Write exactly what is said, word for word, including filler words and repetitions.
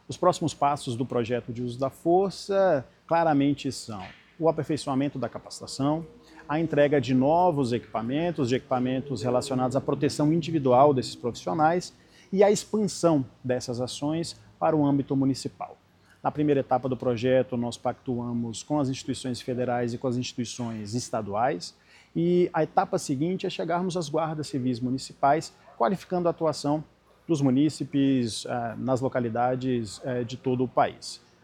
Os próximos passos do projeto de uso da força claramente são o aperfeiçoamento da capacitação, a entrega de novos equipamentos, de equipamentos relacionados à proteção individual desses profissionais e a expansão dessas ações para o âmbito municipal. Na primeira etapa do projeto, nós pactuamos com as instituições federais e com as instituições estaduais, e a etapa seguinte é chegarmos às guardas civis municipais, qualificando a atuação dos munícipes eh, nas localidades eh, de todo o país.